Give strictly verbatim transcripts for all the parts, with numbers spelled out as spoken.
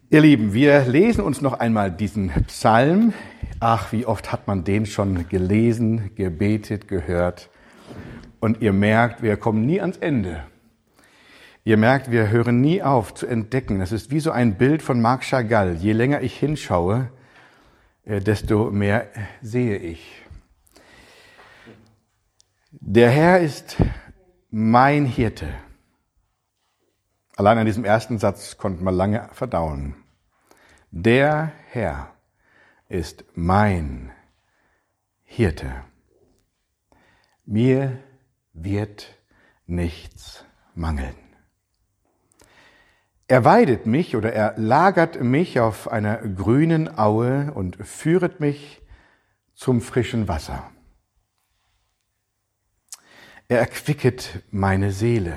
Ihr Lieben, wir lesen uns noch einmal diesen Psalm. Ach, wie oft hat man den schon gelesen, gebetet, gehört. Und ihr merkt, wir kommen nie ans Ende. Ihr merkt, wir hören nie auf zu entdecken. Das ist wie so ein Bild von Marc Chagall. Je länger ich hinschaue, desto mehr sehe ich. Der Herr ist mein Hirte. Allein an diesem ersten Satz konnte man lange verdauen. Der Herr ist mein Hirte. Mir wird nichts mangeln. Er weidet mich oder er lagert mich auf einer grünen Aue und führet mich zum frischen Wasser. Er erquicket meine Seele.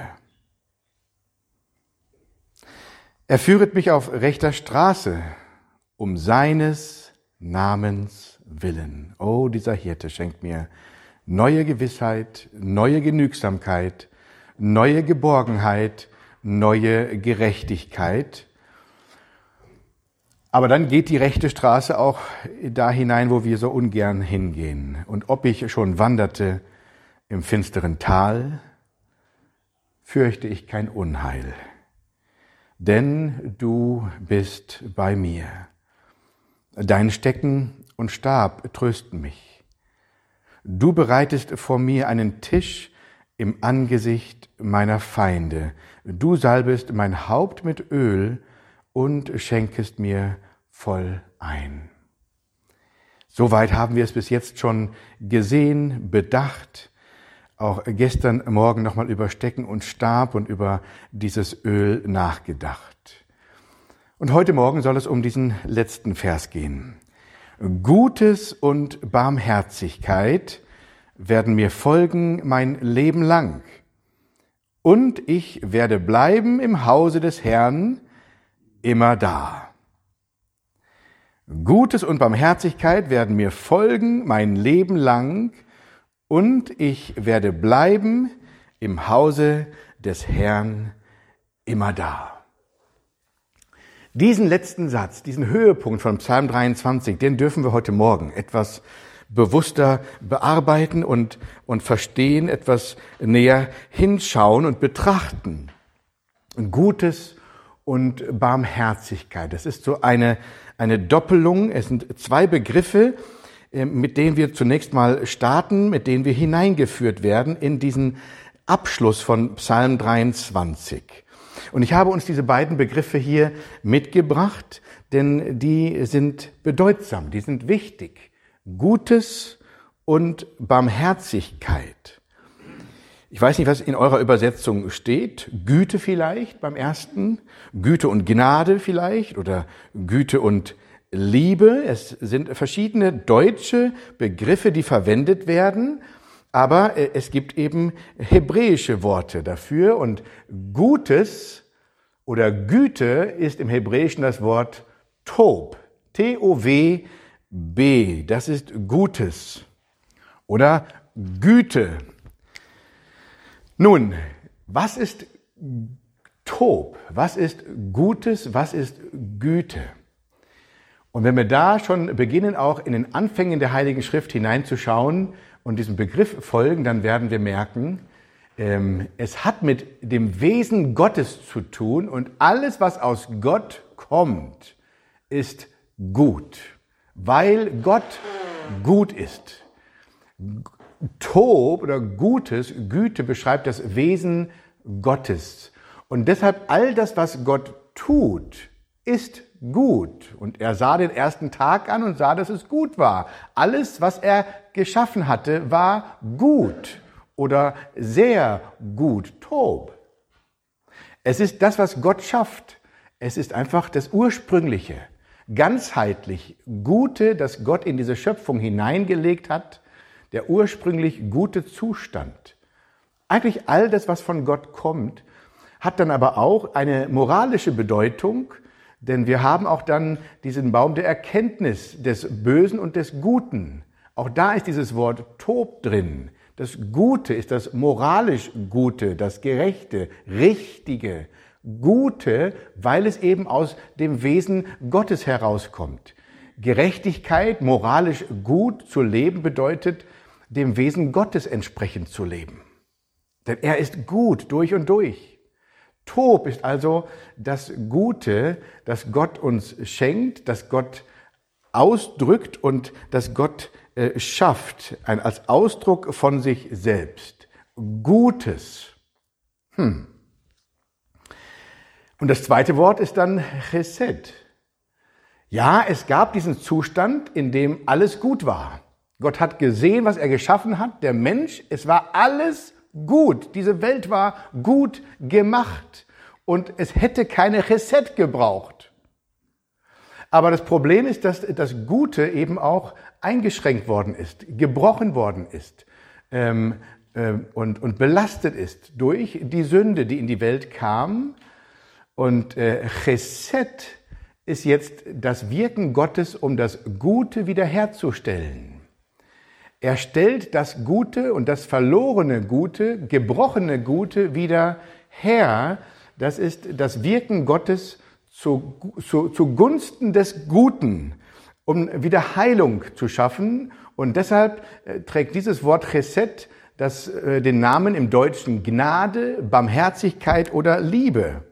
Er führet mich auf rechter Straße, um seines Namens willen. Oh, dieser Hirte schenkt mir neue Gewissheit, neue Genügsamkeit, neue Geborgenheit, neue Gerechtigkeit. Aber dann geht die rechte Straße auch da hinein, wo wir so ungern hingehen. Und ob ich schon wanderte im finsteren Tal, fürchte ich kein Unheil. Denn du bist bei mir. Dein Stecken und Stab trösten mich. Du bereitest vor mir einen Tisch im Angesicht meiner Feinde. Du salbest mein Haupt mit Öl und schenkest mir voll ein. Soweit haben wir es bis jetzt schon gesehen, bedacht. Auch gestern Morgen nochmal über Stecken und Stab und über dieses Öl nachgedacht. Und heute Morgen soll es um diesen letzten Vers gehen. Gutes und Barmherzigkeit werden mir folgen mein Leben lang. Und ich werde bleiben im Hause des Herrn immer da. Gutes und Barmherzigkeit werden mir folgen mein Leben lang. Und ich werde bleiben im Hause des Herrn immer da. Diesen letzten Satz, diesen Höhepunkt von Psalm dreiundzwanzig, den dürfen wir heute Morgen etwas bewusster bearbeiten und, und verstehen, etwas näher hinschauen und betrachten. Gutes und Barmherzigkeit, das ist so eine, eine Doppelung, es sind zwei Begriffe, mit denen wir zunächst mal starten, mit denen wir hineingeführt werden in diesen Abschluss von Psalm dreiundzwanzig. Und ich habe uns diese beiden Begriffe hier mitgebracht, denn die sind bedeutsam, die sind wichtig. Gutes und Barmherzigkeit. Ich weiß nicht, was in eurer Übersetzung steht. Güte vielleicht beim ersten, Güte und Gnade vielleicht oder Güte und Liebe. Es sind verschiedene deutsche Begriffe, die verwendet werden, aber es gibt eben hebräische Worte dafür und Gutes oder Güte ist im Hebräischen das Wort Tob, T O W B, das ist Gutes oder Güte. Nun, was ist Tob? Was ist Gutes? Was ist Güte? Und wenn wir da schon beginnen, auch in den Anfängen der Heiligen Schrift hineinzuschauen und diesem Begriff folgen, dann werden wir merken, ähm, es hat mit dem Wesen Gottes zu tun und alles, was aus Gott kommt, ist gut, weil Gott gut ist. Tob oder Gutes, Güte beschreibt das Wesen Gottes. Und deshalb all das, was Gott tut, ist gut. Und er sah den ersten Tag an und sah, dass es gut war. Alles, was er geschaffen hatte, war gut oder sehr gut. Tob. Es ist das, was Gott schafft. Es ist einfach das Ursprüngliche, ganzheitlich Gute, das Gott in diese Schöpfung hineingelegt hat, der ursprünglich gute Zustand. Eigentlich all das, was von Gott kommt, hat dann aber auch eine moralische Bedeutung, denn wir haben auch dann diesen Baum der Erkenntnis des Bösen und des Guten. Auch da ist dieses Wort Tob drin. Das Gute ist das moralisch Gute, das Gerechte, Richtige, Gute, weil es eben aus dem Wesen Gottes herauskommt. Gerechtigkeit, moralisch gut zu leben, bedeutet, dem Wesen Gottes entsprechend zu leben. Denn er ist gut durch und durch. Tob ist also das Gute, das Gott uns schenkt, das Gott ausdrückt und das Gott äh, schafft, ein, als Ausdruck von sich selbst. Gutes. Hm. Und das zweite Wort ist dann Chesed. Ja, es gab diesen Zustand, in dem alles gut war. Gott hat gesehen, was er geschaffen hat, der Mensch, es war alles gut. Diese Welt war gut gemacht und es hätte keine Chesed gebraucht. Aber das Problem ist, dass das Gute eben auch eingeschränkt worden ist, gebrochen worden ist ähm, ähm, und, und belastet ist durch die Sünde, die in die Welt kam. Und äh, Chesed ist jetzt das Wirken Gottes, um das Gute wiederherzustellen. Er stellt das Gute und das verlorene Gute, gebrochene Gute wieder her. Das ist das Wirken Gottes zu, zu, zugunsten des Guten, um wieder Heilung zu schaffen. Und deshalb äh, trägt dieses Wort Chesed das, äh, den Namen im Deutschen Gnade, Barmherzigkeit oder Liebe.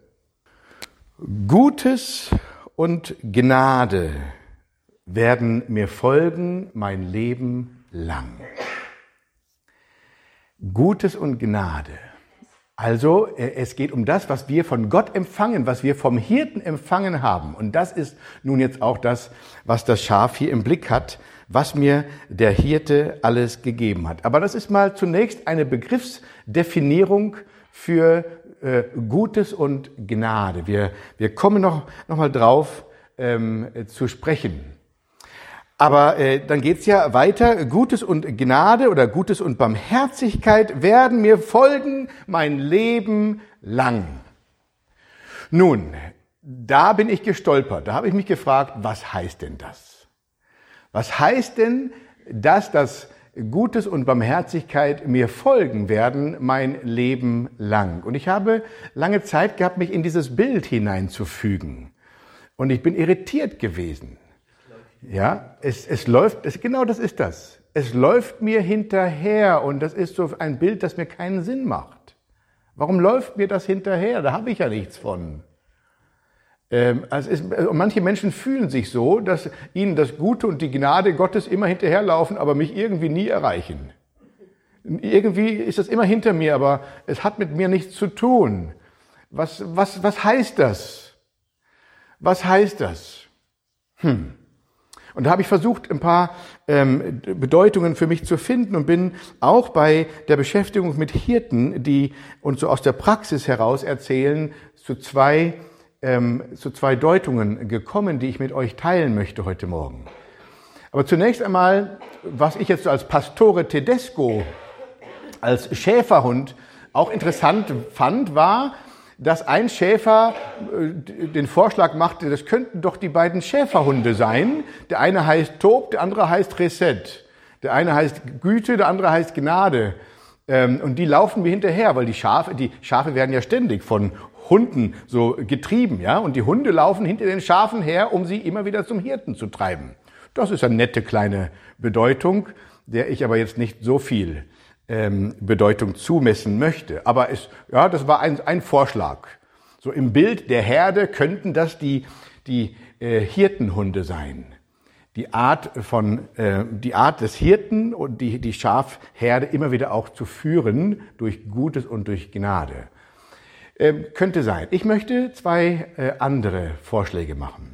Gutes und Gnade werden mir folgen mein Leben lang. Gutes und Gnade. Also es geht um das, was wir von Gott empfangen, was wir vom Hirten empfangen haben. Und das ist nun jetzt auch das, was das Schaf hier im Blick hat, was mir der Hirte alles gegeben hat. Aber das ist mal zunächst eine Begriffsdefinierung für äh, Gutes und Gnade. Wir, wir kommen noch, noch mal drauf ähm, zu sprechen. Aber äh, dann geht's ja weiter. Gutes und Gnade oder Gutes und Barmherzigkeit werden mir folgen mein Leben lang. Nun, da bin ich gestolpert. Da habe ich mich gefragt, was heißt denn das? Was heißt denn, dass das Gutes und Barmherzigkeit mir folgen werden mein Leben lang? Und ich habe lange Zeit gehabt, mich in dieses Bild hineinzufügen. Und ich bin irritiert gewesen. Ja, es, es läuft, es, genau das ist das. Es läuft mir hinterher und das ist so ein Bild, das mir keinen Sinn macht. Warum läuft mir das hinterher? Da habe ich ja nichts von. Ähm, also es, und manche Menschen fühlen sich so, dass ihnen das Gute und die Gnade Gottes immer hinterherlaufen, aber mich irgendwie nie erreichen. Irgendwie ist das immer hinter mir, aber es hat mit mir nichts zu tun. Was, was, was heißt das? Was heißt das? Hm. Und da habe ich versucht, ein paar ähm, Bedeutungen für mich zu finden und bin auch bei der Beschäftigung mit Hirten, die uns so aus der Praxis heraus erzählen, zu zwei, ähm, zu zwei Deutungen gekommen, die ich mit euch teilen möchte heute Morgen. Aber zunächst einmal, was ich jetzt so als Pastore Tedesco, als Schäferhund auch interessant fand, war, dass ein Schäfer den Vorschlag machte, das könnten doch die beiden Schäferhunde sein. Der eine heißt Tob, der andere heißt Chesed. Der eine heißt Güte, der andere heißt Gnade. Und die laufen mir hinterher, weil die Schafe, die Schafe werden ja ständig von Hunden so getrieben, ja. Und die Hunde laufen hinter den Schafen her, um sie immer wieder zum Hirten zu treiben. Das ist eine nette kleine Bedeutung, der ich aber jetzt nicht so viel Bedeutung zumessen möchte. Aber es, ja, das war ein, ein Vorschlag. So im Bild der Herde könnten das die, die äh, Hirtenhunde sein. Die Art von, äh, die Art des Hirten und die, die Schafherde immer wieder auch zu führen durch Gutes und durch Gnade. Ähm, könnte sein. Ich möchte zwei äh, andere Vorschläge machen.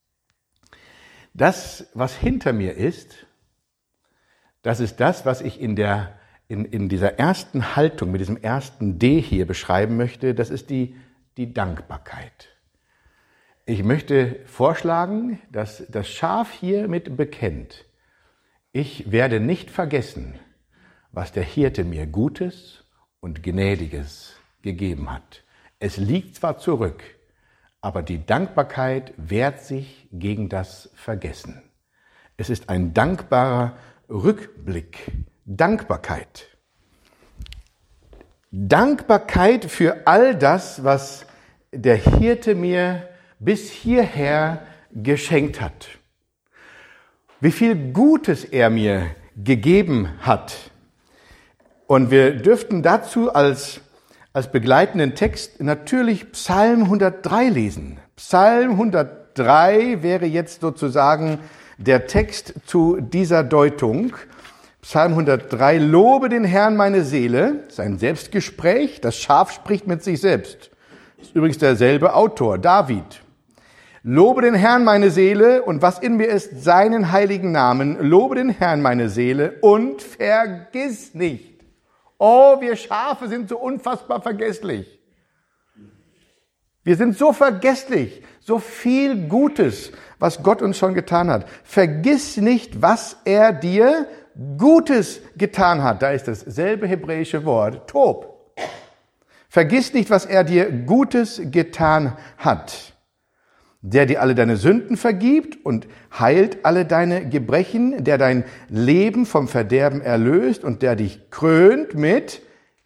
Das, was hinter mir ist, das ist das, was ich in der In, in dieser ersten Haltung, mit diesem ersten D hier beschreiben möchte, das ist die, die Dankbarkeit. Ich möchte vorschlagen, dass das Schaf hiermit bekennt, ich werde nicht vergessen, was der Hirte mir Gutes und Gnädiges gegeben hat. Es liegt zwar zurück, aber die Dankbarkeit wehrt sich gegen das Vergessen. Es ist ein dankbarer Rückblick. Dankbarkeit. Dankbarkeit für all das, was der Hirte mir bis hierher geschenkt hat. Wie viel Gutes er mir gegeben hat. Und wir dürften dazu als, als begleitenden Text natürlich Psalm hundertdrei lesen. Psalm hundertdrei wäre jetzt sozusagen der Text zu dieser Deutung. Psalm hundertdrei, lobe den Herrn meine Seele, das ist ein Selbstgespräch, das Schaf spricht mit sich selbst. Das ist übrigens derselbe Autor, David. Lobe den Herrn meine Seele und was in mir ist, seinen heiligen Namen. Lobe den Herrn meine Seele und vergiss nicht. Oh, wir Schafe sind so unfassbar vergesslich. Wir sind so vergesslich, so viel Gutes, was Gott uns schon getan hat. Vergiss nicht, was er dir Gutes getan hat. Da ist dasselbe hebräische Wort, Tob. Vergiss nicht, was er dir Gutes getan hat. Der dir alle deine Sünden vergibt und heilt alle deine Gebrechen, der dein Leben vom Verderben erlöst und der dich krönt mit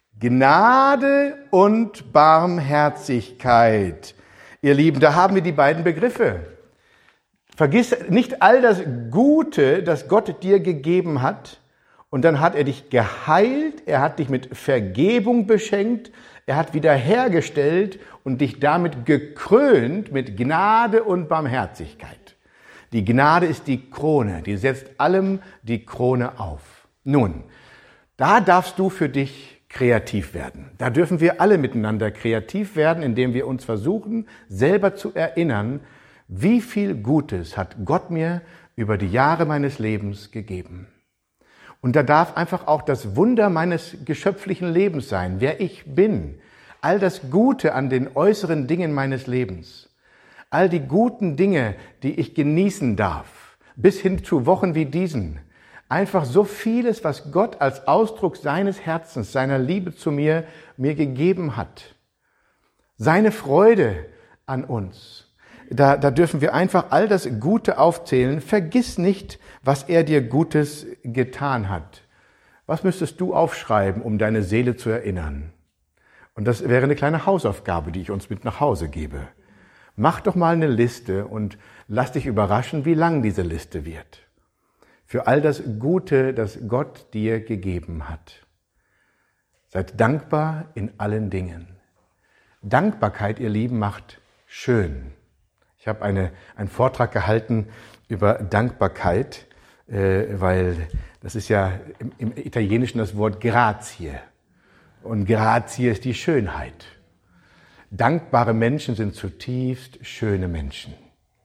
Gnade und Barmherzigkeit. Ihr Lieben, da haben wir die beiden Begriffe. Vergiss nicht all das Gute, das Gott dir gegeben hat. Und dann hat er dich geheilt, er hat dich mit Vergebung beschenkt, er hat wiederhergestellt und dich damit gekrönt mit Gnade und Barmherzigkeit. Die Gnade ist die Krone, die setzt allem die Krone auf. Nun, da darfst du für dich kreativ werden. Da dürfen wir alle miteinander kreativ werden, indem wir uns versuchen, selber zu erinnern, wie viel Gutes hat Gott mir über die Jahre meines Lebens gegeben. Und da darf einfach auch das Wunder meines geschöpflichen Lebens sein, wer ich bin. All das Gute an den äußeren Dingen meines Lebens. All die guten Dinge, die ich genießen darf. Bis hin zu Wochen wie diesen. Einfach so vieles, was Gott als Ausdruck seines Herzens, seiner Liebe zu mir, mir gegeben hat. Seine Freude an uns. Da, da dürfen wir einfach all das Gute aufzählen. Vergiss nicht, was er dir Gutes getan hat. Was müsstest du aufschreiben, um deine Seele zu erinnern? Und das wäre eine kleine Hausaufgabe, die ich uns mit nach Hause gebe. Mach doch mal eine Liste und lass dich überraschen, wie lang diese Liste wird. Für all das Gute, das Gott dir gegeben hat. Seid dankbar in allen Dingen. Dankbarkeit, ihr Lieben, macht schön. Ich habe eine, einen Vortrag gehalten über Dankbarkeit, äh, weil das ist ja im, im Italienischen das Wort Grazie. Und Grazie ist die Schönheit. Dankbare Menschen sind zutiefst schöne Menschen.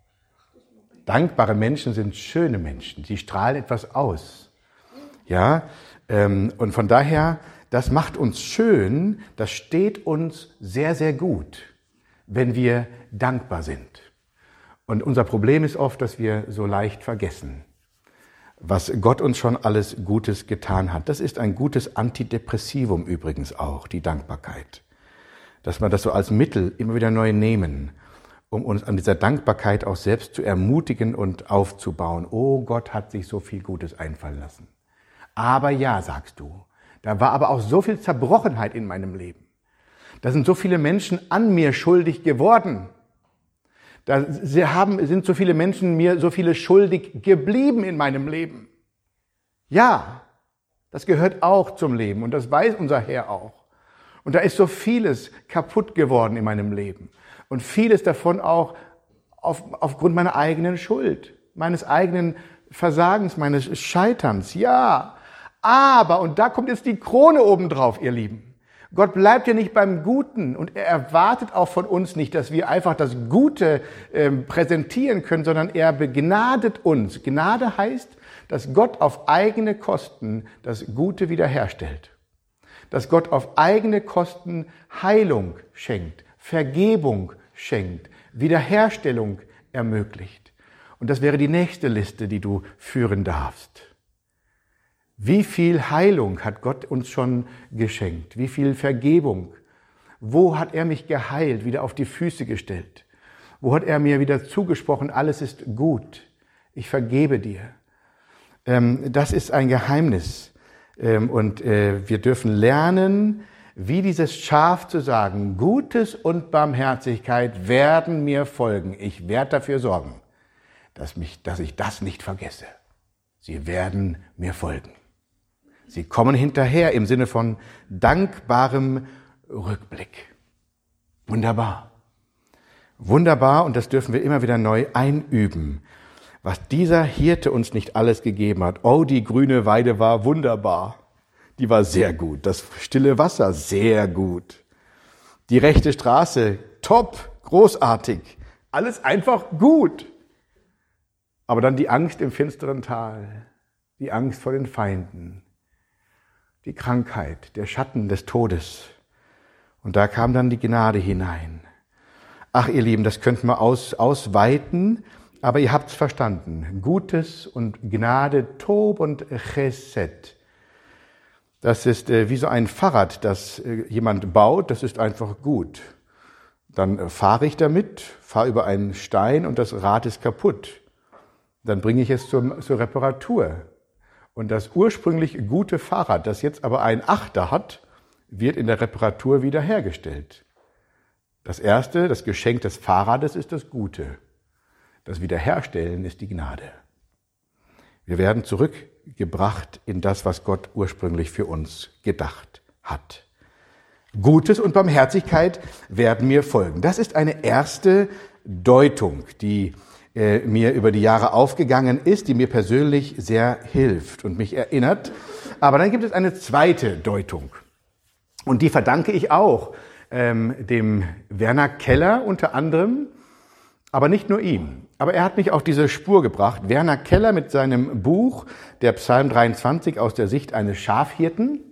Dankbare Menschen sind schöne Menschen. Sie strahlen etwas aus. Ja, ähm, und von daher, das macht uns schön, das steht uns sehr, sehr gut, wenn wir dankbar sind. Und unser Problem ist oft, dass wir so leicht vergessen, was Gott uns schon alles Gutes getan hat. Das ist ein gutes Antidepressivum übrigens auch, die Dankbarkeit. Dass wir das so als Mittel immer wieder neu nehmen, um uns an dieser Dankbarkeit auch selbst zu ermutigen und aufzubauen. Oh, Gott hat sich so viel Gutes einfallen lassen. Aber ja, sagst du, da war aber auch so viel Zerbrochenheit in meinem Leben. Da sind so viele Menschen an mir schuldig geworden. Da haben, sind so viele Menschen mir so viele schuldig geblieben in meinem Leben. Ja, das gehört auch zum Leben und das weiß unser Herr auch. Und da ist so vieles kaputt geworden in meinem Leben. Und vieles davon auch auf, aufgrund meiner eigenen Schuld, meines eigenen Versagens, meines Scheiterns. Ja, aber, und da kommt jetzt die Krone obendrauf, ihr Lieben. Gott bleibt ja nicht beim Guten und er erwartet auch von uns nicht, dass wir einfach das Gute äh, präsentieren können, sondern er begnadet uns. Gnade heißt, dass Gott auf eigene Kosten das Gute wiederherstellt. Dass Gott auf eigene Kosten Heilung schenkt, Vergebung schenkt, Wiederherstellung ermöglicht. Und das wäre die nächste Liste, die du führen darfst. Wie viel Heilung hat Gott uns schon geschenkt? Wie viel Vergebung? Wo hat er mich geheilt, wieder auf die Füße gestellt? Wo hat er mir wieder zugesprochen, alles ist gut, ich vergebe dir? Das ist ein Geheimnis. Und wir dürfen lernen, wie dieses Schaf zu sagen, Gutes und Barmherzigkeit werden mir folgen. Ich werde dafür sorgen, dass, mich, dass ich das nicht vergesse. Sie werden mir folgen. Sie kommen hinterher im Sinne von dankbarem Rückblick. Wunderbar. Wunderbar, und das dürfen wir immer wieder neu einüben. Was dieser Hirte uns nicht alles gegeben hat. Oh, die grüne Weide war wunderbar. Die war sehr gut. Das stille Wasser, sehr gut. Die rechte Straße, top, großartig. Alles einfach gut. Aber dann die Angst im finsteren Tal. Die Angst vor den Feinden. Die Krankheit, der Schatten des Todes. Und da kam dann die Gnade hinein. Ach, ihr Lieben, das könnten wir aus, ausweiten, aber ihr habt's verstanden. Gutes und Gnade, Tob und Chesed. Das ist äh, wie so ein Fahrrad, das äh, jemand baut, das ist einfach gut. Dann äh, fahre ich damit, fahre über einen Stein und das Rad ist kaputt. Dann bringe ich es zum, zur Reparatur. Und das ursprünglich gute Fahrrad, das jetzt aber einen Achter hat, wird in der Reparatur wiederhergestellt. Das erste, das Geschenk des Fahrrades ist das Gute. Das Wiederherstellen ist die Gnade. Wir werden zurückgebracht in das, was Gott ursprünglich für uns gedacht hat. Gutes und Barmherzigkeit werden mir folgen. Das ist eine erste Deutung, die äh, mir über die Jahre aufgegangen ist, die mir persönlich sehr hilft und mich erinnert. Aber dann gibt es eine zweite Deutung. Und die verdanke ich auch ähm, dem Werner Keller unter anderem, aber nicht nur ihm. Aber er hat mich auf diese Spur gebracht. Werner Keller mit seinem Buch, der Psalm dreiundzwanzig aus der Sicht eines Schafhirten.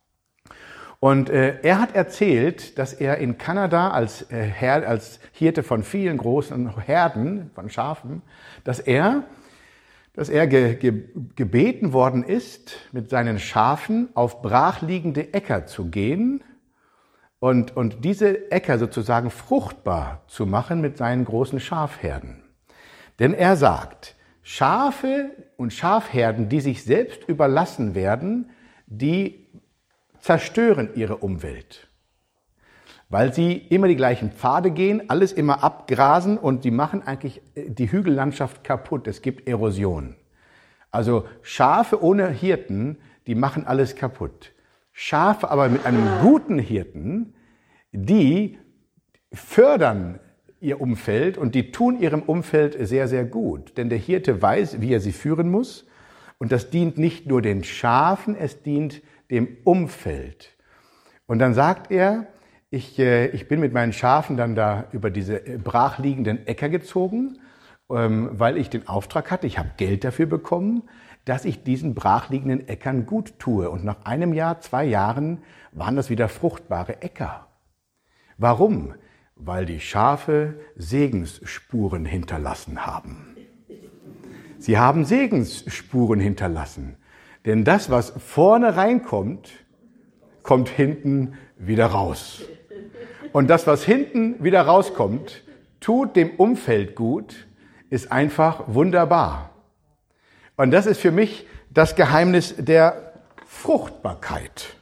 Und äh, er hat erzählt, dass er in Kanada als, äh, Her- als Hirte von vielen großen Herden von Schafen, dass er, dass er ge- ge- gebeten worden ist, mit seinen Schafen auf brachliegende Äcker zu gehen und, und diese Äcker sozusagen fruchtbar zu machen mit seinen großen Schafherden. Denn er sagt, Schafe und Schafherden, die sich selbst überlassen werden, die zerstören ihre Umwelt, weil sie immer die gleichen Pfade gehen, alles immer abgrasen und die machen eigentlich die Hügellandschaft kaputt. Es gibt Erosion. Also Schafe ohne Hirten, die machen alles kaputt. Schafe aber mit einem guten Hirten, die fördern ihr Umfeld und die tun ihrem Umfeld sehr, sehr gut. Denn der Hirte weiß, wie er sie führen muss. Und das dient nicht nur den Schafen, es dient dem Umfeld. Und dann sagt er, ich, äh, ich bin mit meinen Schafen dann da über diese brachliegenden Äcker gezogen, ähm, weil ich den Auftrag hatte, ich habe Geld dafür bekommen, dass ich diesen brachliegenden Äckern gut tue. Und nach einem Jahr, zwei Jahren waren das wieder fruchtbare Äcker. Warum? Weil die Schafe Segensspuren hinterlassen haben. Sie haben Segensspuren hinterlassen. Denn das, was vorne reinkommt, kommt hinten wieder raus. Und das, was hinten wieder rauskommt, tut dem Umfeld gut, ist einfach wunderbar. Und das ist für mich das Geheimnis der Fruchtbarkeit.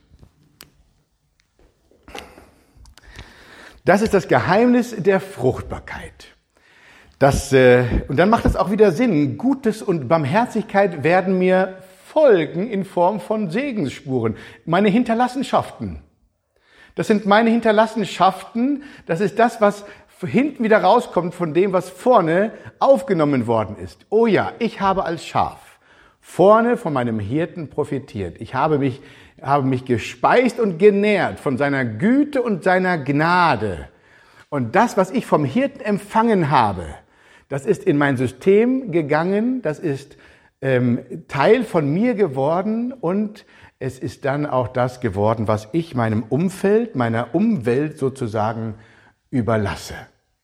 Das ist das Geheimnis der Fruchtbarkeit. Das, äh, und dann macht es auch wieder Sinn. Gutes und Barmherzigkeit werden mir folgen in Form von Segensspuren. Meine Hinterlassenschaften. Das sind meine Hinterlassenschaften. Das ist das, was hinten wieder rauskommt von dem, was vorne aufgenommen worden ist. Oh ja, ich habe als Schaf vorne von meinem Hirten profitiert. Ich habe mich, habe mich gespeist und genährt von seiner Güte und seiner Gnade. Und das, was ich vom Hirten empfangen habe, das ist in mein System gegangen, das ist ähm, Teil von mir geworden und es ist dann auch das geworden, was ich meinem Umfeld, meiner Umwelt sozusagen überlasse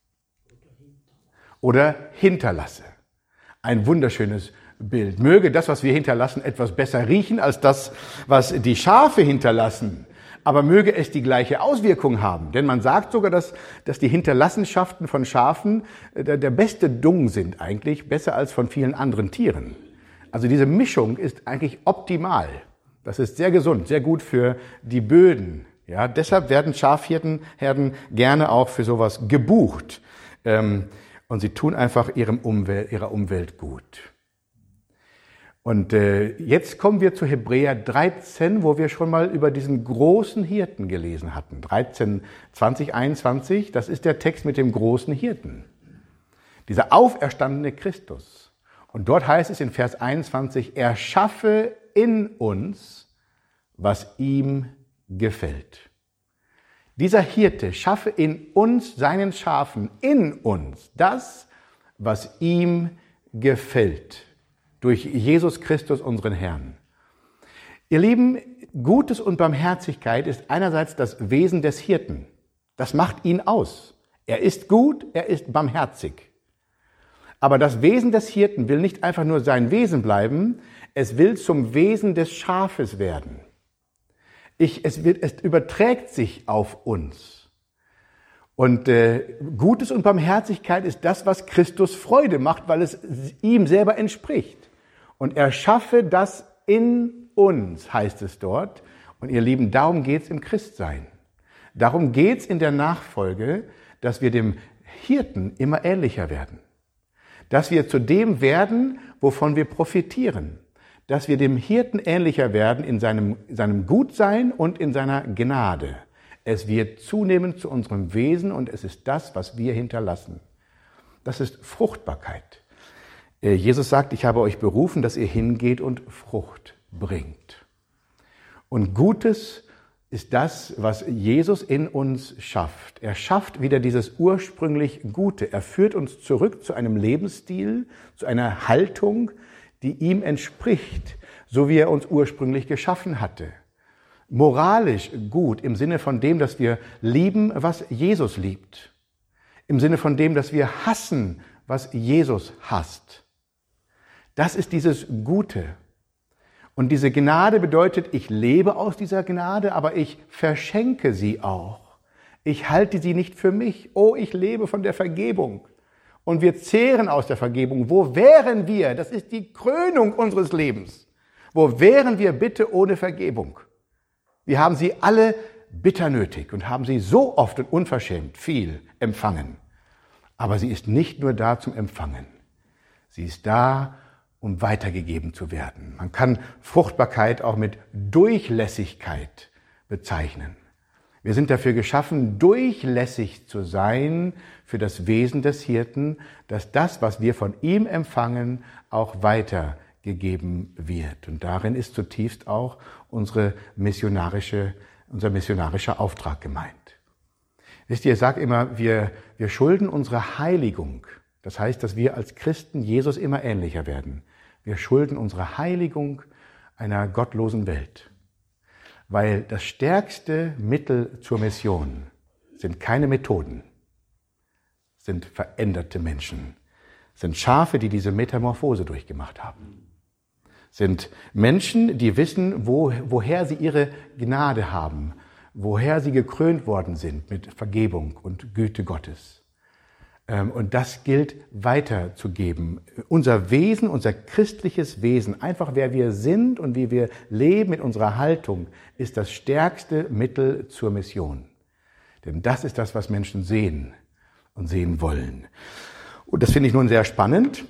oder hinterlasse. Ein wunderschönes Bild. Möge das, was wir hinterlassen, etwas besser riechen als das, was die Schafe hinterlassen. Aber möge es die gleiche Auswirkung haben. Denn man sagt sogar, dass, dass die Hinterlassenschaften von Schafen der, der beste Dung sind eigentlich, besser als von vielen anderen Tieren. Also diese Mischung ist eigentlich optimal. Das ist sehr gesund, sehr gut für die Böden Ja, deshalb werden Schafhirtenherden gerne auch für sowas gebucht. Ähm, und sie tun einfach ihrem Umwelt, ihrer Umwelt gut. Und äh, jetzt kommen wir zu Hebräer dreizehn, wo wir schon mal über diesen großen Hirten gelesen hatten. dreizehn, zwanzig, einundzwanzig, das ist der Text mit dem großen Hirten. Dieser auferstandene Christus. Und dort heißt es in Vers einundzwanzig, er schaffe in uns, was ihm gefällt. Dieser Hirte schaffe in uns, seinen Schafen, in uns, das, was ihm gefällt. Durch Jesus Christus, unseren Herrn. Ihr Lieben, Gutes und Barmherzigkeit ist einerseits das Wesen des Hirten. Das macht ihn aus. Er ist gut, er ist barmherzig. Aber das Wesen des Hirten will nicht einfach nur sein Wesen bleiben, es will zum Wesen des Schafes werden. Ich, es, wird, es überträgt sich auf uns. Und äh, Gutes und Barmherzigkeit ist das, was Christus Freude macht, weil es ihm selber entspricht. Und er schaffe das in uns, heißt es dort. Und ihr Lieben, darum geht's im Christsein. Darum geht's in der Nachfolge, dass wir dem Hirten immer ähnlicher werden. Dass wir zu dem werden, wovon wir profitieren. Dass wir dem Hirten ähnlicher werden in seinem, seinem Gutsein und in seiner Gnade. Es wird zunehmend zu unserem Wesen und es ist das, was wir hinterlassen. Das ist Fruchtbarkeit. Jesus sagt, ich habe euch berufen, dass ihr hingeht und Frucht bringt. Und Gutes ist das, was Jesus in uns schafft. Er schafft wieder dieses ursprünglich Gute. Er führt uns zurück zu einem Lebensstil, zu einer Haltung, die ihm entspricht, so wie er uns ursprünglich geschaffen hatte. Moralisch gut im Sinne von dem, dass wir lieben, was Jesus liebt. Im Sinne von dem, dass wir hassen, was Jesus hasst. Das ist dieses Gute. Und diese Gnade bedeutet, ich lebe aus dieser Gnade, aber ich verschenke sie auch. Ich halte sie nicht für mich. Oh, ich lebe von der Vergebung. Und wir zehren aus der Vergebung. Wo wären wir? Das ist die Krönung unseres Lebens. Wo wären wir bitte ohne Vergebung? Wir haben sie alle bitter nötig und haben sie so oft und unverschämt viel empfangen. Aber sie ist nicht nur da zum Empfangen. Sie ist da, um weitergegeben zu werden. Man kann Fruchtbarkeit auch mit Durchlässigkeit bezeichnen. Wir sind dafür geschaffen, durchlässig zu sein für das Wesen des Hirten, dass das, was wir von ihm empfangen, auch weitergegeben wird. Und darin ist zutiefst auch unsere missionarische, unser missionarischer Auftrag gemeint. Wisst ihr, ich sage immer, wir, wir schulden unsere Heiligung. Das heißt, dass wir als Christen Jesus immer ähnlicher werden. Wir schulden unsere Heiligung einer gottlosen Welt. Weil das stärkste Mittel zur Mission sind keine Methoden, sind veränderte Menschen, sind Schafe, die diese Metamorphose durchgemacht haben. Sind Menschen, die wissen, wo, woher sie ihre Gnade haben, woher sie gekrönt worden sind mit Vergebung und Güte Gottes. Und das gilt weiterzugeben. Unser Wesen, unser christliches Wesen, einfach wer wir sind und wie wir leben mit unserer Haltung, ist das stärkste Mittel zur Mission. Denn das ist das, was Menschen sehen und sehen wollen. Und das finde ich nun sehr spannend.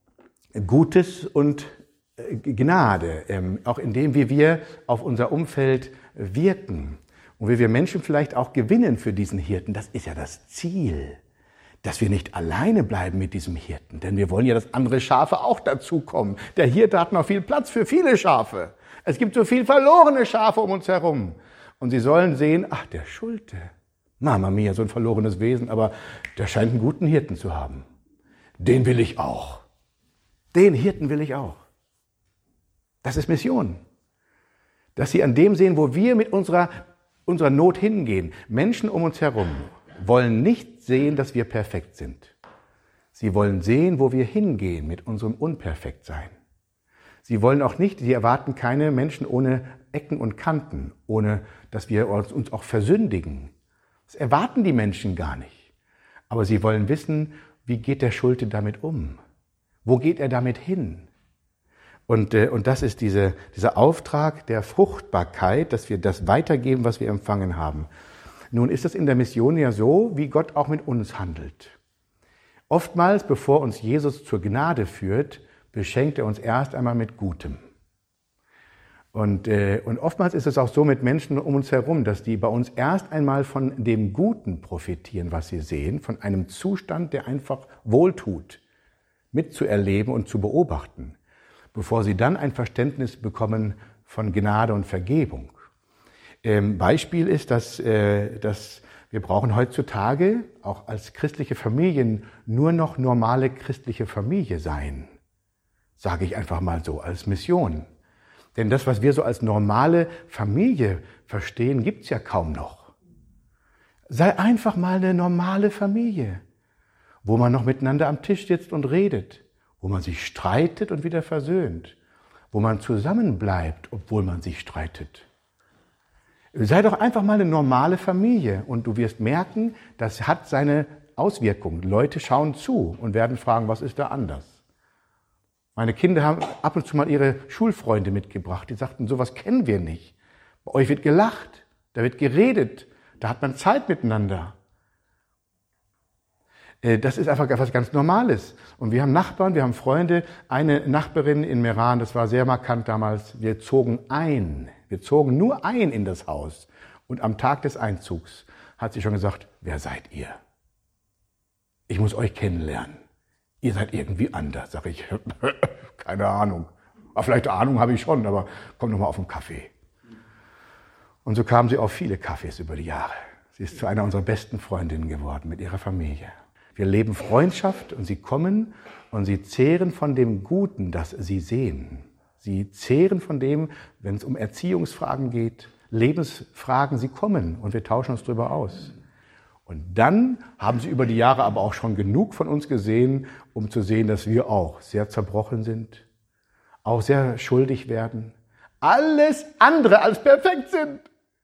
Gutes und Gnade, auch in dem, wie wir auf unser Umfeld wirken und wie wir Menschen vielleicht auch gewinnen für diesen Hirten. Das ist ja das Ziel. Dass wir nicht alleine bleiben mit diesem Hirten, denn wir wollen ja, dass andere Schafe auch dazukommen. Der Hirte hat noch viel Platz für viele Schafe. Es gibt so viel verlorene Schafe um uns herum. Und sie sollen sehen, ach, der Schulte, Mama mia, so ein verlorenes Wesen, aber der scheint einen guten Hirten zu haben. Den will ich auch. Den Hirten will ich auch. Das ist Mission. Dass sie an dem sehen, wo wir mit unserer, unserer Not hingehen. Menschen um uns herum wollen nicht sehen, dass wir perfekt sind. Sie wollen sehen, wo wir hingehen mit unserem Unperfektsein. Sie wollen auch nicht, sie erwarten keine Menschen ohne Ecken und Kanten, ohne dass wir uns auch versündigen. Das erwarten die Menschen gar nicht. Aber sie wollen wissen, wie geht der Schulte damit um? Wo geht er damit hin? Und, äh, und das ist diese, dieser Auftrag der Fruchtbarkeit, dass wir das weitergeben, was wir empfangen haben. Nun ist es in der Mission ja so, wie Gott auch mit uns handelt. Oftmals, bevor uns Jesus zur Gnade führt, beschenkt er uns erst einmal mit Gutem. Und, äh, und oftmals ist es auch so mit Menschen um uns herum, dass die bei uns erst einmal von dem Guten profitieren, was sie sehen, von einem Zustand, der einfach wohltut, mitzuerleben und zu beobachten, bevor sie dann ein Verständnis bekommen von Gnade und Vergebung. Ähm, Beispiel ist, dass, äh, dass wir brauchen heutzutage auch als christliche Familien nur noch normale christliche Familie sein, sage ich einfach mal so, als Mission. Denn das, was wir so als normale Familie verstehen, gibt's ja kaum noch. Sei einfach mal eine normale Familie, wo man noch miteinander am Tisch sitzt und redet, wo man sich streitet und wieder versöhnt, wo man zusammenbleibt, obwohl man sich streitet. Sei doch einfach mal eine normale Familie und du wirst merken, das hat seine Auswirkungen. Leute schauen zu und werden fragen, was ist da anders? Meine Kinder haben ab und zu mal ihre Schulfreunde mitgebracht, die sagten, sowas kennen wir nicht. Bei euch wird gelacht, da wird geredet, da hat man Zeit miteinander. Das ist einfach etwas ganz Normales. Und wir haben Nachbarn, wir haben Freunde. Eine Nachbarin in Meran, das war sehr markant damals, wir zogen ein. Wir zogen nur ein in das Haus. Und am Tag des Einzugs hat sie schon gesagt, wer seid ihr? Ich muss euch kennenlernen. Ihr seid irgendwie anders, sage ich. Keine Ahnung. Aber vielleicht eine Ahnung habe ich schon, aber komm noch mal auf den Kaffee. Und so kam sie auf viele Kaffees über die Jahre. Sie ist zu einer unserer besten Freundinnen geworden mit ihrer Familie. Wir leben Freundschaft und sie kommen und sie zehren von dem Guten, das sie sehen. Sie zehren von dem, wenn es um Erziehungsfragen geht, Lebensfragen, sie kommen und wir tauschen uns darüber aus. Und dann haben sie über die Jahre aber auch schon genug von uns gesehen, um zu sehen, dass wir auch sehr zerbrochen sind, auch sehr schuldig werden, alles andere als perfekt sind.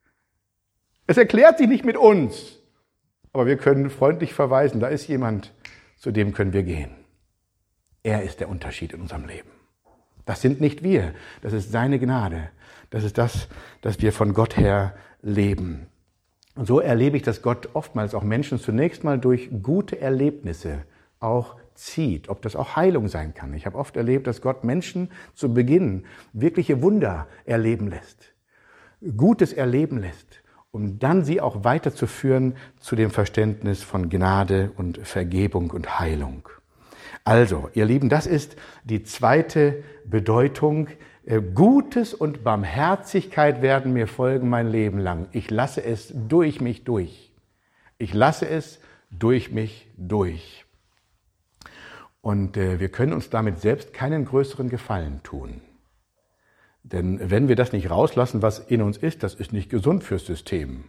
Es erklärt sich nicht mit uns, aber wir können freundlich verweisen, da ist jemand, zu dem können wir gehen. Er ist der Unterschied in unserem Leben. Das sind nicht wir, das ist seine Gnade. Das ist das, dass wir von Gott her leben. Und so erlebe ich, dass Gott oftmals auch Menschen zunächst mal durch gute Erlebnisse auch zieht, ob das auch Heilung sein kann. Ich habe oft erlebt, dass Gott Menschen zu Beginn wirkliche Wunder erleben lässt, Gutes erleben lässt, um dann sie auch weiterzuführen zu dem Verständnis von Gnade und Vergebung und Heilung. Also, ihr Lieben, das ist die zweite Bedeutung. Gutes und Barmherzigkeit werden mir folgen mein Leben lang. Ich lasse es durch mich durch. Ich lasse es durch mich durch. Und äh, wir können uns damit selbst keinen größeren Gefallen tun. Denn wenn wir das nicht rauslassen, was in uns ist, das ist nicht gesund fürs System.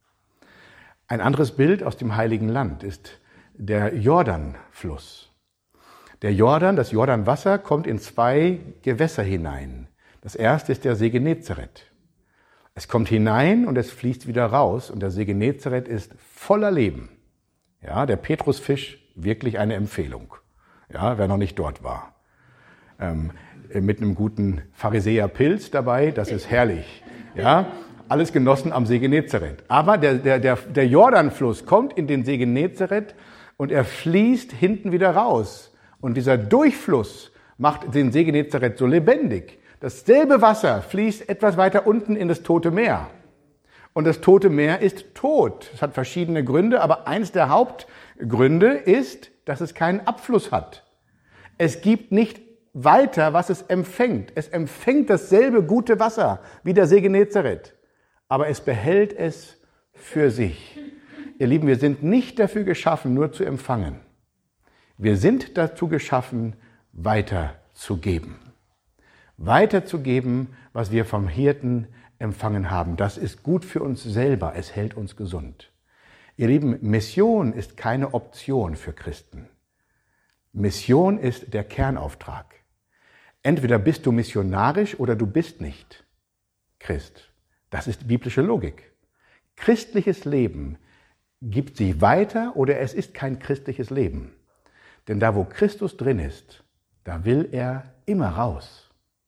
Ein anderes Bild aus dem Heiligen Land ist der Jordanfluss. Der Jordan, das Jordanwasser, kommt in zwei Gewässer hinein. Das erste ist der See Genezareth. Es kommt hinein und es fließt wieder raus und der See Genezareth ist voller Leben. Ja, der Petrusfisch, wirklich eine Empfehlung. Ja, wer noch nicht dort war. Ähm, mit einem guten Pharisäerpilz dabei, das ist herrlich. Ja, alles genossen am See Genezareth. Aber der, der, der, der Jordanfluss kommt in den See Genezareth und er fließt hinten wieder raus. Und dieser Durchfluss macht den See Genezareth so lebendig. Dasselbe Wasser fließt etwas weiter unten in das Tote Meer. Und das Tote Meer ist tot. Es hat verschiedene Gründe, aber eins der Hauptgründe ist, dass es keinen Abfluss hat. Es gibt nicht weiter, was es empfängt. Es empfängt dasselbe gute Wasser wie der See Genezareth, aber es behält es für sich. Ihr Lieben, wir sind nicht dafür geschaffen, nur zu empfangen. Wir sind dazu geschaffen, weiterzugeben. Weiterzugeben, was wir vom Hirten empfangen haben. Das ist gut für uns selber. Es hält uns gesund. Ihr Lieben, Mission ist keine Option für Christen. Mission ist der Kernauftrag. Entweder bist du missionarisch oder du bist nicht Christ. Das ist biblische Logik. Christliches Leben gibt sich weiter oder es ist kein christliches Leben. Denn da, wo Christus drin ist, da will er immer raus.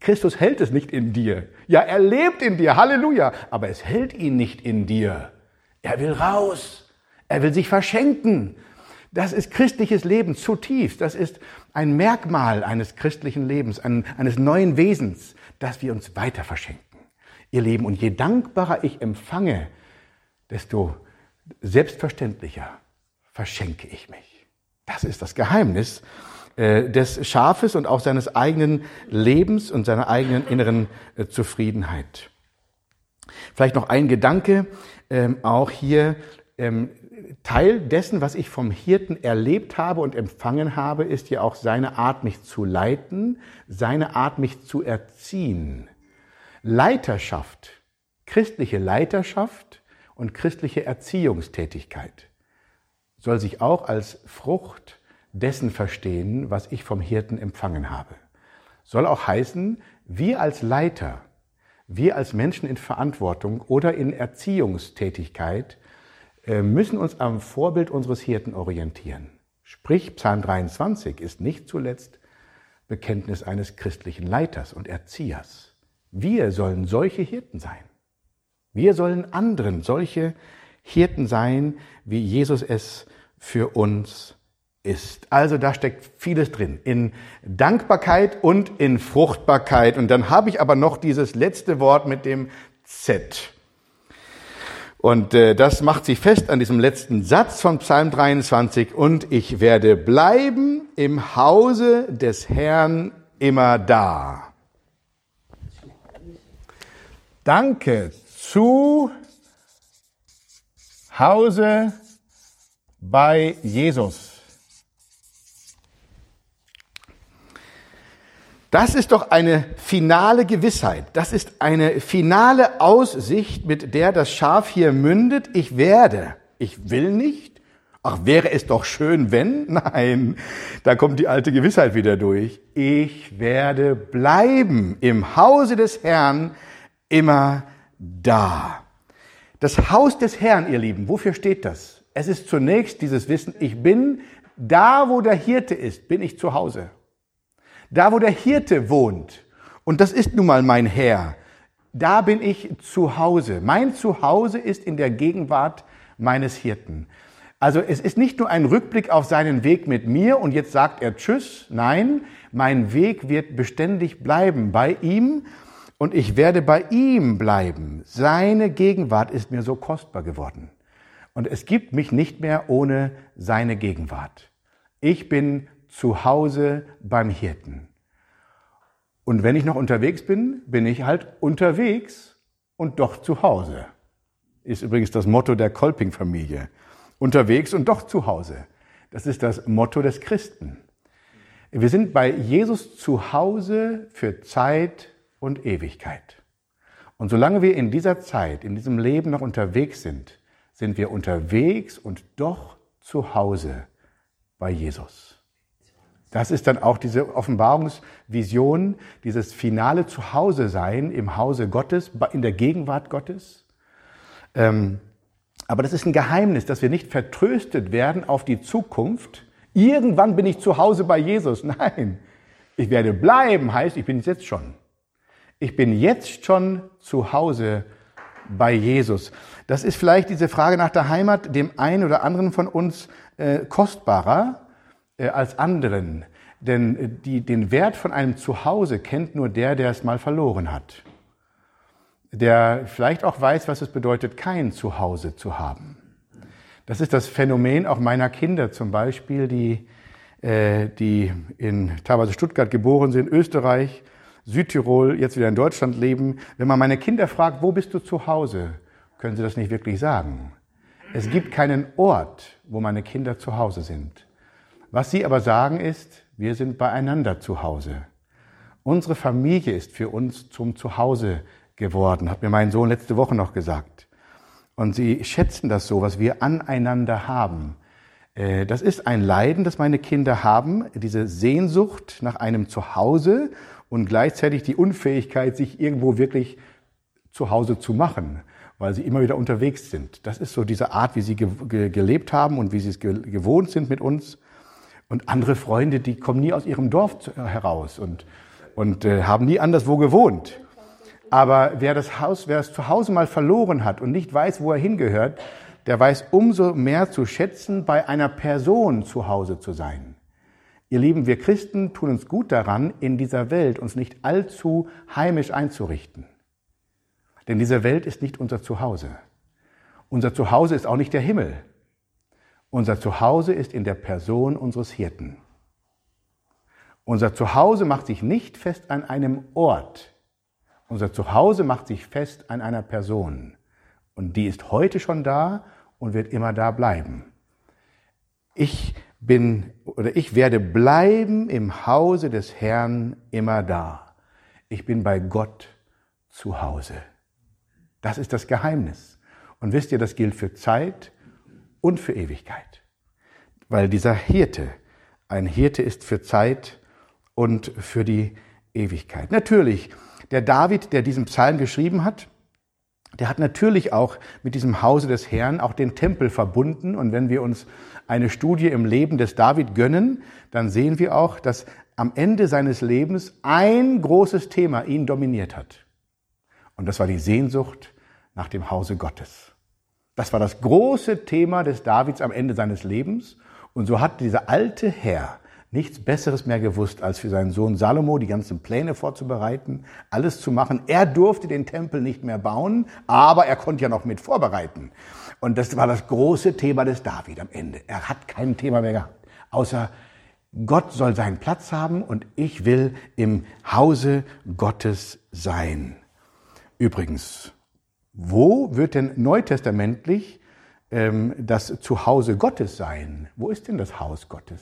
Christus hält es nicht in dir. Ja, er lebt in dir, Halleluja, aber es hält ihn nicht in dir. Er will raus, er will sich verschenken. Das ist christliches Leben zutiefst. Das ist ein Merkmal eines christlichen Lebens, eines neuen Wesens, dass wir uns weiter verschenken. Ihr Lieben, und je dankbarer ich empfange, desto selbstverständlicher verschenke ich mich. Das ist das Geheimnis äh, des Schafes und auch seines eigenen Lebens und seiner eigenen inneren äh, Zufriedenheit. Vielleicht noch ein Gedanke, ähm, auch hier, ähm, Teil dessen, was ich vom Hirten erlebt habe und empfangen habe, ist ja auch seine Art, mich zu leiten, seine Art, mich zu erziehen. Leiterschaft, christliche Leiterschaft und christliche Erziehungstätigkeit soll sich auch als Frucht dessen verstehen, was ich vom Hirten empfangen habe. Soll auch heißen, wir als Leiter, wir als Menschen in Verantwortung oder in Erziehungstätigkeit müssen uns am Vorbild unseres Hirten orientieren. Sprich, Psalm dreiundzwanzig ist nicht zuletzt Bekenntnis eines christlichen Leiters und Erziehers. Wir sollen solche Hirten sein. Wir sollen anderen solche Hirten sein, wie Jesus es für uns ist. Also da steckt vieles drin, in Dankbarkeit und in Fruchtbarkeit. Und dann habe ich aber noch dieses letzte Wort mit dem Z. Und äh, das macht sich fest an diesem letzten Satz von Psalm dreiundzwanzig. Und ich werde bleiben im Hause des Herrn immer da. Danke. Zu Hause bei Jesus. Das ist doch eine finale Gewissheit. Das ist eine finale Aussicht, mit der das Schaf hier mündet. Ich werde. Ich will nicht. Ach, wäre es doch schön, wenn? Nein, da kommt die alte Gewissheit wieder durch. Ich werde bleiben im Hause des Herrn immer da. Das Haus des Herrn, ihr Lieben, wofür steht das? Es ist zunächst dieses Wissen, ich bin da, wo der Hirte ist, bin ich zu Hause. Da, wo der Hirte wohnt, und das ist nun mal mein Herr, da bin ich zu Hause. Mein Zuhause ist in der Gegenwart meines Hirten. Also es ist nicht nur ein Rückblick auf seinen Weg mit mir und jetzt sagt er Tschüss. Nein, mein Weg wird beständig bleiben bei ihm und ich werde bei ihm bleiben. Seine Gegenwart ist mir so kostbar geworden. Und es gibt mich nicht mehr ohne seine Gegenwart. Ich bin zu Hause beim Hirten. Und wenn ich noch unterwegs bin, bin ich halt unterwegs und doch zu Hause. Ist übrigens das Motto der Kolping-Familie. Unterwegs und doch zu Hause. Das ist das Motto des Christen. Wir sind bei Jesus zu Hause für Zeit und Ewigkeit. Und solange wir in dieser Zeit, in diesem Leben noch unterwegs sind, sind wir unterwegs und doch zu Hause bei Jesus. Das ist dann auch diese Offenbarungsvision, dieses finale Zuhause-Sein im Hause Gottes, in der Gegenwart Gottes. Ähm, aber das ist ein Geheimnis, dass wir nicht vertröstet werden auf die Zukunft. Irgendwann bin ich zu Hause bei Jesus. Nein, ich werde bleiben, heißt, ich bin es jetzt schon. Ich bin jetzt schon zu Hause bei Jesus. Das ist vielleicht diese Frage nach der Heimat dem einen oder anderen von uns äh, kostbarer äh, als anderen. Denn äh, die, den Wert von einem Zuhause kennt nur der, der es mal verloren hat. Der vielleicht auch weiß, was es bedeutet, kein Zuhause zu haben. Das ist das Phänomen auch meiner Kinder zum Beispiel, die, äh, die in teilweise Stuttgart geboren sind, Österreich, Südtirol, jetzt wieder in Deutschland leben. Wenn man meine Kinder fragt, wo bist du zu Hause, können sie das nicht wirklich sagen. Es gibt keinen Ort, wo meine Kinder zu Hause sind. Was sie aber sagen ist, wir sind beieinander zu Hause. Unsere Familie ist für uns zum Zuhause geworden, hat mir mein Sohn letzte Woche noch gesagt. Und sie schätzen das so, was wir aneinander haben. Das ist ein Leiden, das meine Kinder haben, diese Sehnsucht nach einem Zuhause und gleichzeitig die Unfähigkeit, sich irgendwo wirklich zu Hause zu machen, weil sie immer wieder unterwegs sind. Das ist so diese Art, wie sie ge- ge- gelebt haben und wie sie es ge- gewohnt sind mit uns. Und andere Freunde, die kommen nie aus ihrem Dorf zu, äh, heraus und und äh, haben nie anderswo gewohnt. Aber wer das Haus, wer es zu Hause mal verloren hat und nicht weiß, wo er hingehört, der weiß umso mehr zu schätzen, bei einer Person zu Hause zu sein. Ihr Lieben, wir Christen tun uns gut daran, in dieser Welt uns nicht allzu heimisch einzurichten. Denn diese Welt ist nicht unser Zuhause. Unser Zuhause ist auch nicht der Himmel. Unser Zuhause ist in der Person unseres Hirten. Unser Zuhause macht sich nicht fest an einem Ort. Unser Zuhause macht sich fest an einer Person. Und die ist heute schon da und wird immer da bleiben. Ich bin oder ich werde bleiben im Hause des Herrn immer da. Ich bin bei Gott zu Hause. Das ist das Geheimnis. Und wisst ihr, das gilt für Zeit und für Ewigkeit. Weil dieser Hirte, ein Hirte ist für Zeit und für die Ewigkeit. Natürlich, der David, der diesen Psalm geschrieben hat, der hat natürlich auch mit diesem Hause des Herrn auch den Tempel verbunden. Und wenn wir uns eine Studie im Leben des David gönnen, dann sehen wir auch, dass am Ende seines Lebens ein großes Thema ihn dominiert hat. Und das war die Sehnsucht nach dem Hause Gottes. Das war das große Thema des Davids am Ende seines Lebens. Und so hat dieser alte Herr nichts Besseres mehr gewusst, als für seinen Sohn Salomo die ganzen Pläne vorzubereiten, alles zu machen. Er durfte den Tempel nicht mehr bauen, aber er konnte ja noch mit vorbereiten. Und das war das große Thema des David am Ende. Er hat kein Thema mehr gehabt, außer Gott soll seinen Platz haben und ich will im Hause Gottes sein. Übrigens, wo wird denn neutestamentlich ähm, das Zuhause Gottes sein? Wo ist denn das Haus Gottes?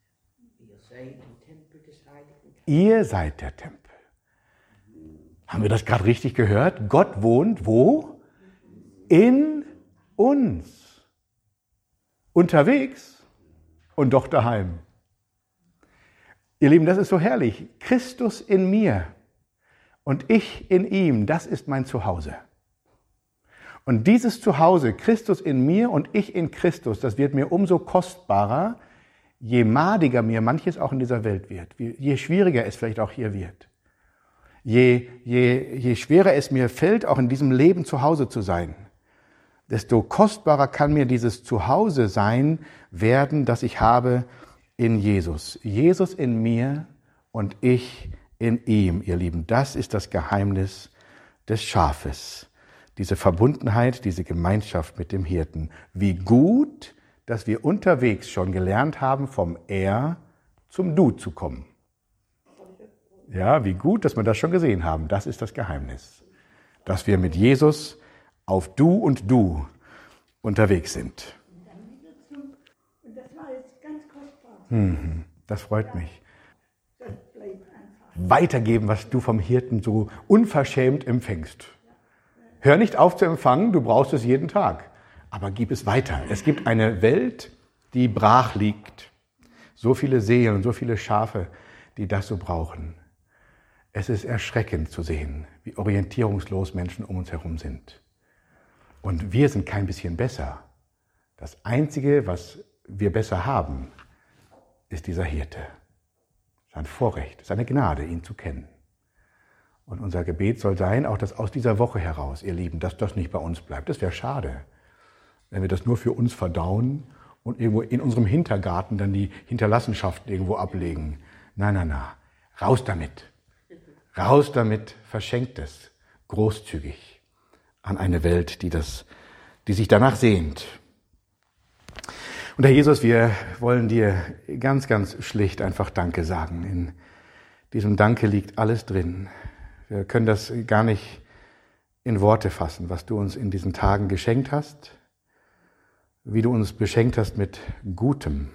Ihr seid der Tempel. Haben wir das gerade richtig gehört? Gott wohnt wo? In uns. Unterwegs und doch daheim. Ihr Lieben, das ist so herrlich. Christus in mir und ich in ihm, das ist mein Zuhause. Und dieses Zuhause, Christus in mir und ich in Christus, das wird mir umso kostbarer, je madiger mir manches auch in dieser Welt wird, je schwieriger es vielleicht auch hier wird, je, je, je schwerer es mir fällt, auch in diesem Leben zu Hause zu sein, desto kostbarer kann mir dieses Zuhause sein werden, das ich habe in Jesus. Jesus in mir und ich in ihm, ihr Lieben. Das ist das Geheimnis des Schafes. Diese Verbundenheit, diese Gemeinschaft mit dem Hirten. Wie gut, dass wir unterwegs schon gelernt haben, vom Er zum Du zu kommen. Ja, wie gut, dass wir das schon gesehen haben. Das ist das Geheimnis. Dass wir mit Jesus auf Du und Du unterwegs sind. Und das war jetzt ganz kostbar. Mhm, das freut mich. Weitergeben, was du vom Hirten so unverschämt empfängst. Hör nicht auf zu empfangen, du brauchst es jeden Tag. Aber gib es weiter. Es gibt eine Welt, die brach liegt. So viele Seelen und so viele Schafe, die das so brauchen. Es ist erschreckend zu sehen, wie orientierungslos Menschen um uns herum sind. Und wir sind kein bisschen besser. Das Einzige, was wir besser haben, ist dieser Hirte. Sein Vorrecht, seine Gnade, ihn zu kennen. Und unser Gebet soll sein, auch das aus dieser Woche heraus, ihr Lieben, dass das nicht bei uns bleibt. Das wäre schade, wenn wir das nur für uns verdauen und irgendwo in unserem Hintergarten dann die Hinterlassenschaften irgendwo ablegen. Nein, nein, nein. Raus damit. Raus damit, verschenkt es großzügig an eine Welt, die das, die sich danach sehnt. Und Herr Jesus, wir wollen dir ganz, ganz schlicht einfach Danke sagen. In diesem Danke liegt alles drin. Wir können das gar nicht in Worte fassen, was du uns in diesen Tagen geschenkt hast, wie du uns beschenkt hast mit Gutem,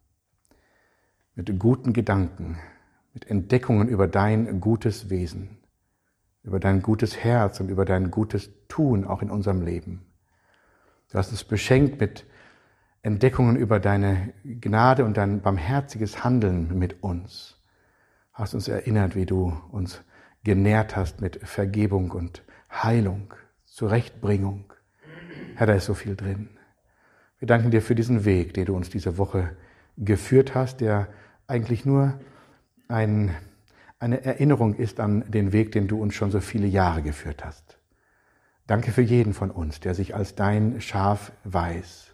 mit guten Gedanken, mit Entdeckungen über dein gutes Wesen, über dein gutes Herz und über dein gutes Tun auch in unserem Leben. Du hast uns beschenkt mit Entdeckungen über deine Gnade und dein barmherziges Handeln mit uns. Hast uns erinnert, wie du uns genährt hast mit Vergebung und Heilung, Zurechtbringung. Herr, da ist so viel drin. Wir danken dir für diesen Weg, den du uns diese Woche geführt hast, der eigentlich nur ein, eine Erinnerung ist an den Weg, den du uns schon so viele Jahre geführt hast. Danke für jeden von uns, der sich als dein Schaf weiß.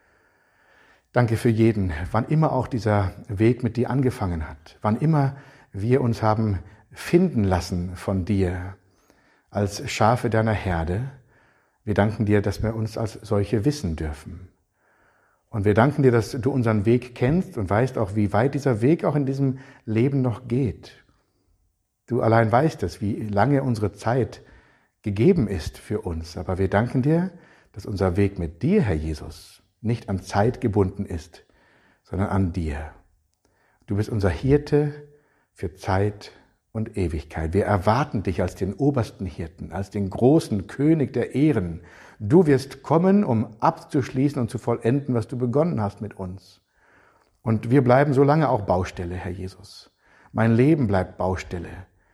Danke für jeden, wann immer auch dieser Weg mit dir angefangen hat, wann immer wir uns haben finden lassen von dir als Schafe deiner Herde. Wir danken dir, dass wir uns als solche wissen dürfen. Und wir danken dir, dass du unseren Weg kennst und weißt auch, wie weit dieser Weg auch in diesem Leben noch geht. Du allein weißt es, wie lange unsere Zeit gegeben ist für uns. Aber wir danken dir, dass unser Weg mit dir, Herr Jesus, nicht an Zeit gebunden ist, sondern an dir. Du bist unser Hirte für Zeit und Ewigkeit. Wir erwarten dich als den obersten Hirten, als den großen König der Ehren. Du wirst kommen, um abzuschließen und zu vollenden, was du begonnen hast mit uns. Und wir bleiben so lange auch Baustelle, Herr Jesus. Mein Leben bleibt Baustelle.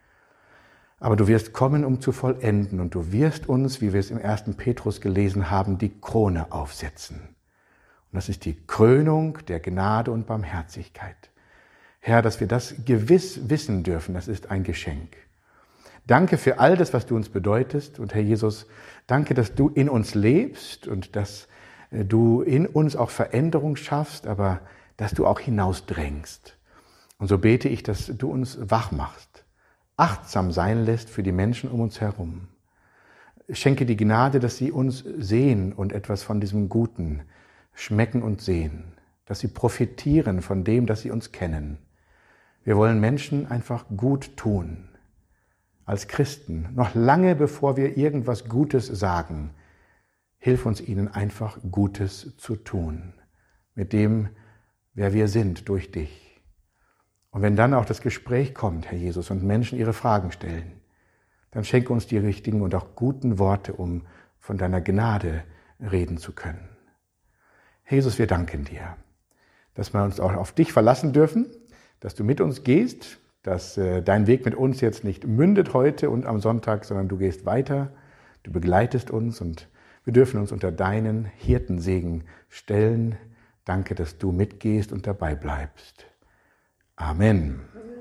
Aber du wirst kommen, um zu vollenden, und du wirst uns, wie wir es im ersten Petrus gelesen haben, die Krone aufsetzen. Und das ist die Krönung der Gnade und Barmherzigkeit. Herr, dass wir das gewiss wissen dürfen, das ist ein Geschenk. Danke für all das, was du uns bedeutest. Und Herr Jesus, danke, dass du in uns lebst und dass du in uns auch Veränderung schaffst, aber dass du auch hinausdrängst. Und so bete ich, dass du uns wach machst, achtsam sein lässt für die Menschen um uns herum. Schenke die Gnade, dass sie uns sehen und etwas von diesem Guten schmecken und sehen, dass sie profitieren von dem, dass sie uns kennen. Wir wollen Menschen einfach gut tun, als Christen, noch lange bevor wir irgendwas Gutes sagen. Hilf uns ihnen einfach Gutes zu tun, mit dem, wer wir sind, durch dich. Und wenn dann auch das Gespräch kommt, Herr Jesus, und Menschen ihre Fragen stellen, dann schenke uns die richtigen und auch guten Worte, um von deiner Gnade reden zu können. Herr Jesus, wir danken dir, dass wir uns auch auf dich verlassen dürfen, dass du mit uns gehst, dass äh, dein Weg mit uns jetzt nicht mündet heute und am Sonntag, sondern du gehst weiter, du begleitest uns und wir dürfen uns unter deinen Hirtensegen stellen. Danke, dass du mitgehst und dabei bleibst. Amen.